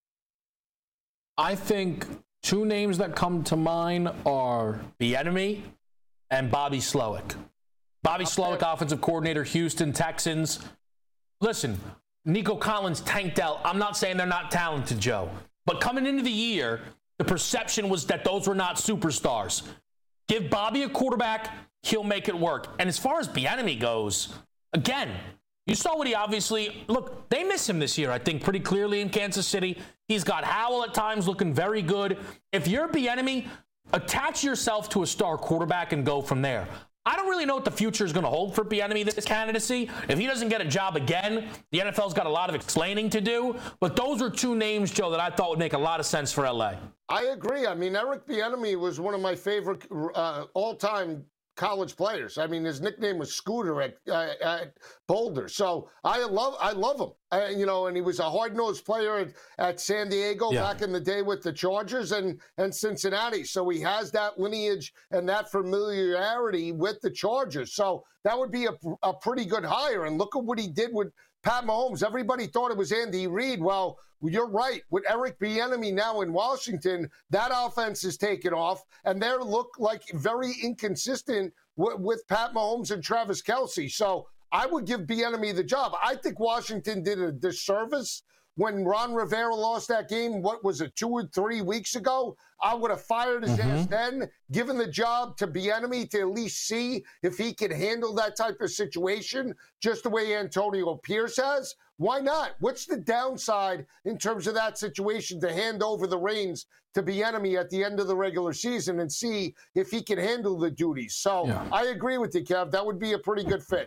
I think two names that come to mind are Bieniemy and Bobby Slowick. Bobby Slowick, offensive coordinator, Houston Texans. Listen, Nico Collins tanked out. I'm not saying they're not talented, Joe. But coming into the year, the perception was that those were not superstars. Give Bobby a quarterback, he'll make it work. And as far as Bieniemy goes, again, you saw what he obviously, look, they miss him this year, I think, pretty clearly in Kansas City. He's got Howell at times looking very good. If you're Bieniemy, attach yourself to a star quarterback and go from there. I don't really know what the future is going to hold for Bieniemy, this candidacy. If he doesn't get a job again, the NFL's got a lot of explaining to do. But those are two names, Joe, that I thought would make a lot of sense for LA. I agree. I mean, Eric Bieniemy was one of my favorite all-time college players. I mean, his nickname was Scooter at Boulder. So I love him. And he was a hard-nosed player at San Diego back in the day with the Chargers and Cincinnati. So he has that lineage and that familiarity with the Chargers. So that would be a pretty good hire. And look at what he did with Pat Mahomes. Everybody thought it was Andy Reid. Well, you're right. With Eric Bieniemy now in Washington, that offense is taken off, and they look like very inconsistent with Pat Mahomes and Travis Kelce. So I would give Bieniemy the job. I think Washington did a disservice when Ron Rivera lost that game, what was it, 2 or 3 weeks ago? I would have fired his ass then, given the job to Bieniemy to at least see if he could handle that type of situation, just the way Antonio Pierce has. Why not? What's the downside in terms of that situation to hand over the reins to Bieniemy at the end of the regular season and see if he can handle the duties? So I agree with you, Kev. That would be a pretty good fit.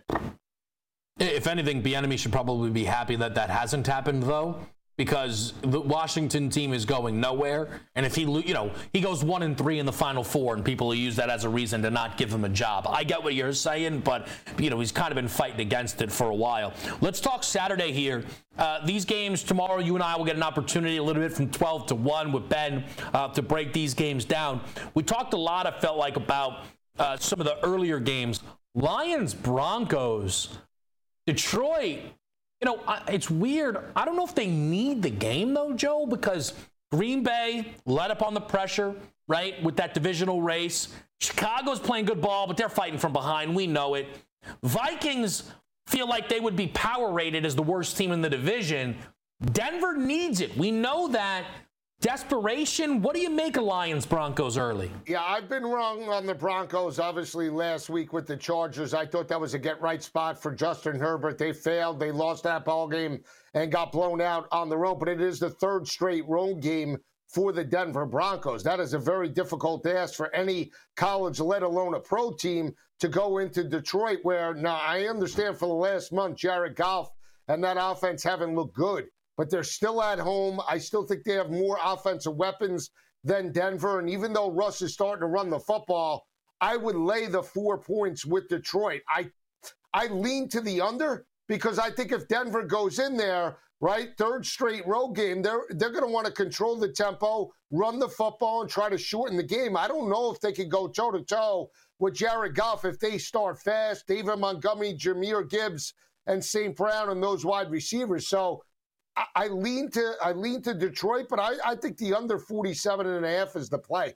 If anything, Bieniemy should probably be happy that that hasn't happened, though, because the Washington team is going nowhere. And if he goes 1-3 in the Final Four, and people will use that as a reason to not give him a job. I get what you're saying, but he's kind of been fighting against it for a while. Let's talk Saturday here. These games tomorrow, you and I will get an opportunity a little bit from 12 to 1 with Ben to break these games down. We talked a lot, I felt like, about some of the earlier games. Lions, Broncos. Detroit, it's weird. I don't know if they need the game, though, Joe, because Green Bay let up on the pressure, right, with that divisional race. Chicago's playing good ball, but they're fighting from behind. We know it. Vikings feel like they would be power rated as the worst team in the division. Denver needs it. We know that. Desperation. What do you make of Lions Broncos early? Yeah, I've been wrong on the Broncos, obviously, last week with the Chargers. I thought that was a get-right spot for Justin Herbert. They failed. They lost that ball game and got blown out on the road. But it is the third straight road game for the Denver Broncos. That is a very difficult task for any college, let alone a pro team, to go into Detroit, where, now, I understand for the last month, Jared Goff and that offense haven't looked good. But they're still at home. I still think they have more offensive weapons than Denver. And even though Russ is starting to run the football, I would lay the 4 points with Detroit. I lean to the under because I think if Denver goes in there, right, third straight road game, they're going to want to control the tempo, run the football, and try to shorten the game. I don't know if they can go toe-to-toe with Jared Goff if they start fast, David Montgomery, Jahmyr Gibbs, and St. Brown and those wide receivers. So I lean to Detroit, but I think the under 47.5 is the play.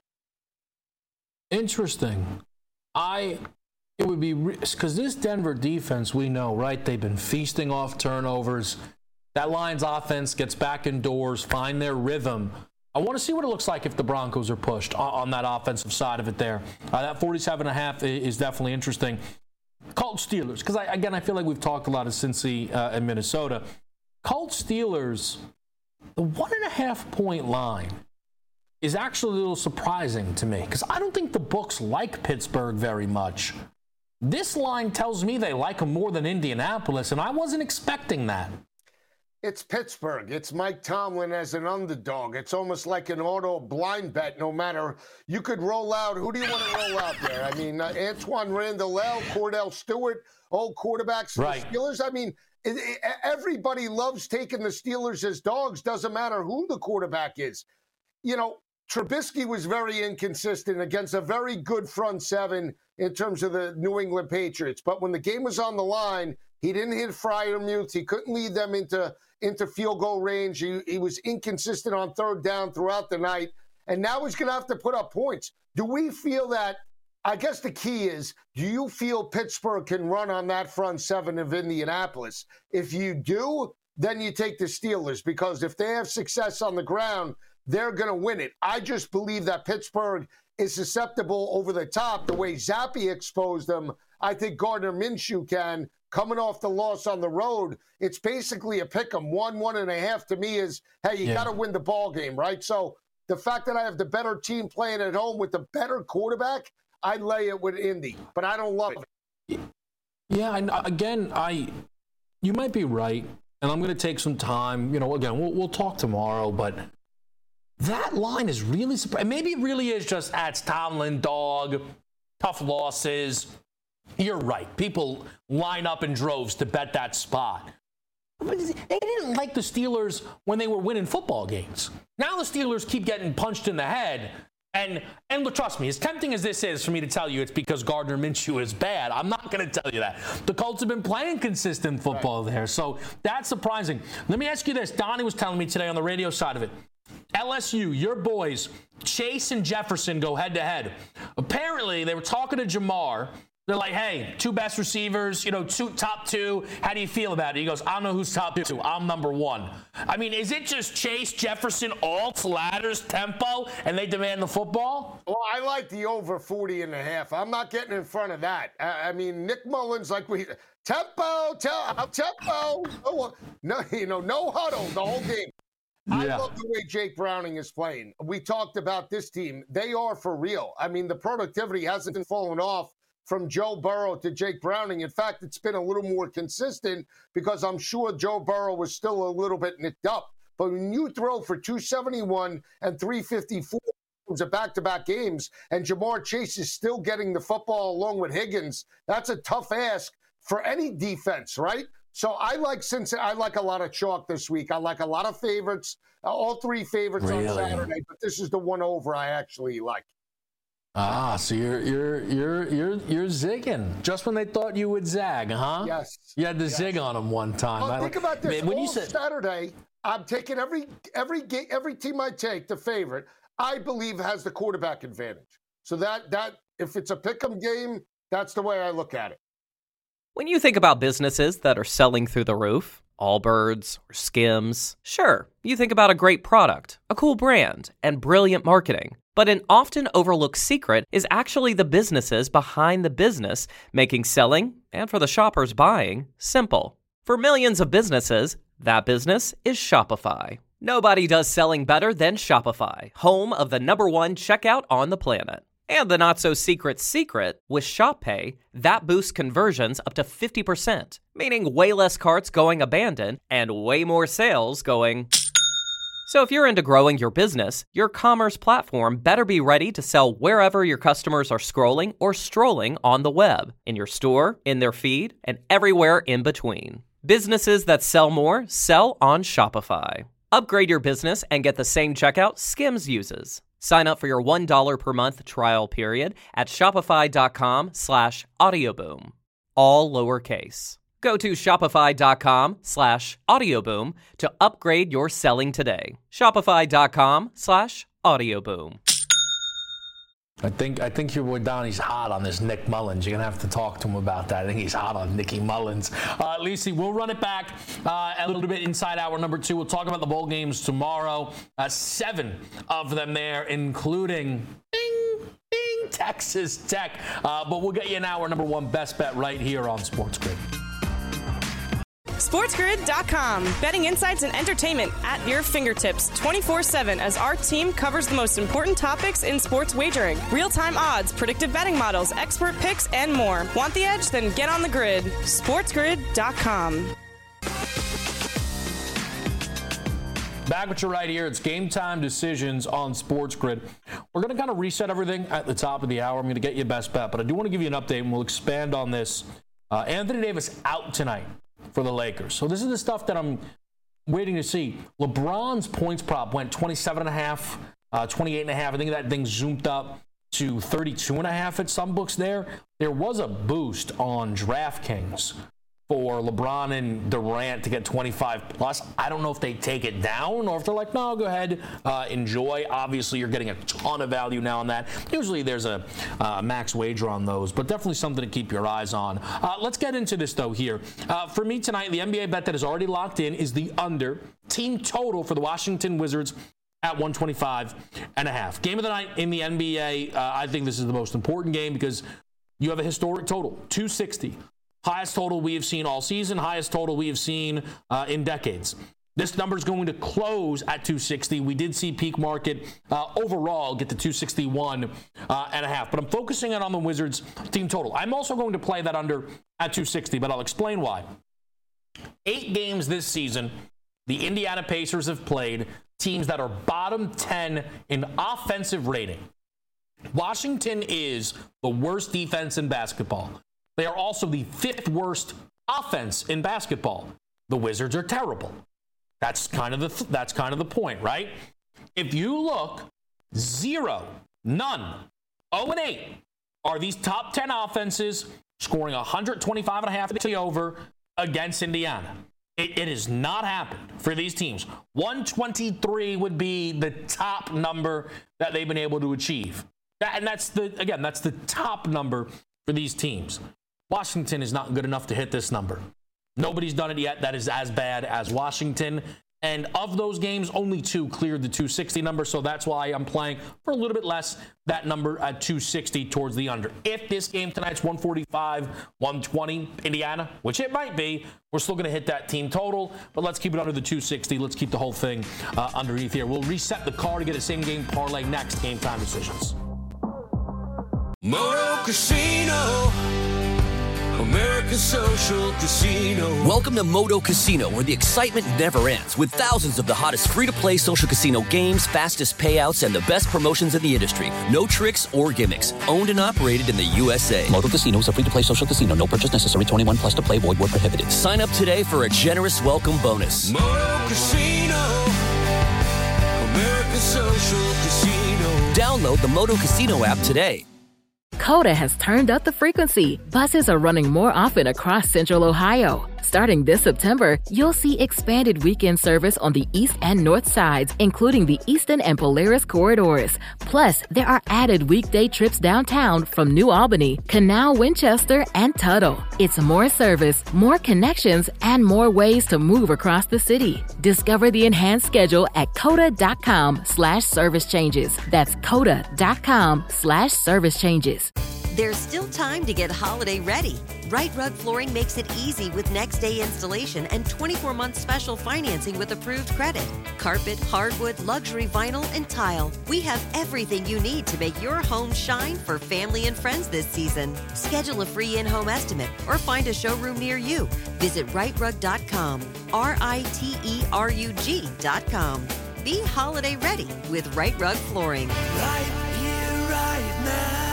Interesting. It would be because this Denver defense, we know, right? They've been feasting off turnovers. That Lions offense gets back indoors, find their rhythm. I want to see what it looks like if the Broncos are pushed on that offensive side of it there. That 47.5 is definitely interesting. Colts Steelers, because I feel like we've talked a lot of Cincy and Minnesota. Colts Steelers, the 1.5 point line is actually a little surprising to me because I don't think the books like Pittsburgh very much. This line tells me they like them more than Indianapolis, and I wasn't expecting that. It's Pittsburgh. It's Mike Tomlin as an underdog. It's almost like an auto blind bet. No matter, you could roll out. Who do you want to roll out there? I mean, Antoine Randall, Cordell Stewart, old quarterbacks for the Steelers. I mean, everybody loves taking the Steelers as dogs. Doesn't matter who the quarterback is. You know, Trubisky was very inconsistent against a very good front seven in terms of the New England Patriots. But when the game was on the line, he didn't hit Freiermuth. He couldn't lead them into field goal range. He was inconsistent on third down throughout the night. And now he's going to have to put up points. Do we feel that? I guess the key is, do you feel Pittsburgh can run on that front seven of Indianapolis? If you do, then you take the Steelers, because if they have success on the ground, they're going to win it. I just believe that Pittsburgh is susceptible over the top. The way Zappe exposed them, I think Gardner Minshew can. Coming off the loss on the road, it's basically a pick 'em. 1.5 to me is, hey, you got to win the ball game, right? So the fact that I have the better team playing at home with the better quarterback, I lay it with Indy, but I don't love it. Yeah, and again, you might be right, and I'm going to take some time. You know, again, we'll talk tomorrow, but that line is really surprising. Maybe it really is just it's Tomlin, dog, tough losses. You're right. People line up in droves to bet that spot. They didn't like the Steelers when they were winning football games. Now the Steelers keep getting punched in the head. And trust me, as tempting as this is for me to tell you it's because Gardner Minshew is bad, I'm not going to tell you that. The Colts have been playing consistent football there, so that's surprising. Let me ask you this. Donnie was telling me today on the radio side of it. LSU, your boys, Chase and Jefferson go head-to-head. Apparently, they were talking to Jamar. They're like, hey, 2 best receivers, top 2. How do you feel about it? He goes, I don't know who's top 2. I'm number 1. I mean, is it just Chase, Jefferson, all ladders, tempo, and they demand the football? Well, I like the over 40.5. I'm not getting in front of that. I mean, Nick Mullins, tempo. No huddle the whole game. I love the way Jake Browning is playing. We talked about this team. They are for real. I mean, the productivity hasn't been falling off from Joe Burrow to Jake Browning. In fact, it's been a little more consistent because I'm sure Joe Burrow was still a little bit nicked up. But when you throw for 271 and 354 of back-to-back games, and Jamar Chase is still getting the football along with Higgins, that's a tough ask for any defense, right? So I like a lot of chalk this week. I like a lot of favorites, all 3 favorites on Saturday. But this is the one over I actually like. So you're zigging just when they thought you would zag, huh? Yes. You had to zig on them one time. Well, think about this. When you said Saturday, I'm taking every team I take, the favorite, I believe has the quarterback advantage. So that if it's a pick'em game, that's the way I look at it. When you think about businesses that are selling through the roof, Allbirds or Skims, sure, you think about a great product, a cool brand, and brilliant marketing. But an often overlooked secret is actually the businesses behind the business, making selling, and for the shoppers buying, simple. For millions of businesses, that business is Shopify. Nobody does selling better than Shopify, home of the #1 checkout on the planet. And the not-so-secret secret, with Shop Pay, that boosts conversions up to 50%, meaning way less carts going abandoned and way more sales going So if you're into growing your business, your commerce platform better be ready to sell wherever your customers are scrolling or strolling on the web, in your store, in their feed, and everywhere in between. Businesses that sell more sell on Shopify. Upgrade your business and get the same checkout Skims uses. Sign up for your $1 per month trial period at shopify.com/audioboom. All lowercase. Go to shopify.com/audioboom to upgrade your selling today. Shopify.com/audioboom. I think your boy Donnie's hot on this Nick Mullins. You're going to have to talk to him about that. I think he's hot on Nicky Mullins. Lisi, we'll run it back a little bit inside hour number 2. We'll talk about the bowl games tomorrow. 7 of them there, including Texas Tech. But we'll get you an hour number 1 best bet right here on Sports Grid. SportsGrid.com. Betting insights and entertainment at your fingertips 24/7 as our team covers the most important topics in sports wagering. Real-time odds, predictive betting models, expert picks, and more. Want the edge? Then get on the grid. SportsGrid.com. Back with you right here. It's Game Time Decisions on Sports Grid. We're going to kind of reset everything at the top of the hour. I'm going to get you a best bet, but I do want to give you an update, and we'll expand on this. Anthony Davis out tonight for the Lakers. So this is the stuff that I'm waiting to see. LeBron's points prop went 27.5, 28.5. I think that thing zoomed up to 32.5 at some books there. There was a boost on DraftKings for LeBron and Durant to get 25 plus. I don't know if they take it down or if they're like, no, go ahead, enjoy. Obviously, you're getting a ton of value now on that. Usually there's a max wager on those, but definitely something to keep your eyes on. Let's get into this, though, here. For me tonight, the NBA bet that is already locked in is the under team total for the Washington Wizards at 125.5. Game of the night in the NBA. I think this is the most important game because you have a historic total, 260. Highest total we have seen all season, highest total we have seen in decades. This number is going to close at 260. We did see peak market overall get to 261.5. But I'm focusing on the Wizards team total. I'm also going to play that under at 260, but I'll explain why. 8 games this season, the Indiana Pacers have played teams that are bottom 10 in offensive rating. Washington is the worst defense in basketball. They are also the 5th worst offense in basketball. The Wizards are terrible. That's kind of the point, right? If you look, 0, none, 0-8 are these top 10 offenses scoring 125.5 to the over against Indiana. It has not happened for these teams. 123 would be the top number that they've been able to achieve. That's the top number for these teams. Washington is not good enough to hit this number. Nobody's done it yet that is as bad as Washington. And of those games, only 2 cleared the 260 number. So that's why I'm playing for a little bit less, that number at 260 towards the under. If this game tonight's 145, 120, Indiana, which it might be, we're still going to hit that team total. But let's keep it under the 260. Let's keep the whole thing underneath here. We'll reset the card to get a same game parlay next. Game Time Decisions. Moto Casino. America's Social Casino. Welcome to Moto Casino, where the excitement never ends, with thousands of the hottest free-to-play social casino games, fastest payouts, and the best promotions in the industry. No tricks or gimmicks. Owned and operated in the USA. Moto Casino is a free-to-play social casino. No purchase necessary. 21 plus to play. Void where prohibited. Sign up today for a generous welcome bonus. Moto Casino. America's Social Casino. Download the Moto Casino app today. Coda has turned up the frequency. Buses are running more often across Central Ohio. Starting this September, you'll see expanded weekend service on the east and north sides, including the Eastern and Polaris corridors. Plus, there are added weekday trips downtown from New Albany, Canal, Winchester, and Tuttle. It's more service, more connections, and more ways to move across the city. Discover the enhanced schedule at coda.com/service changes. That's coda.com/service changes. There's still time to get holiday ready. Right Rug Flooring makes it easy with next-day installation and 24-month special financing with approved credit. Carpet, hardwood, luxury vinyl, and tile. We have everything you need to make your home shine for family and friends this season. Schedule a free in-home estimate or find a showroom near you. Visit rightrug.com, RITERUG.com. Be holiday ready with Right Rug Flooring. Right here, right now.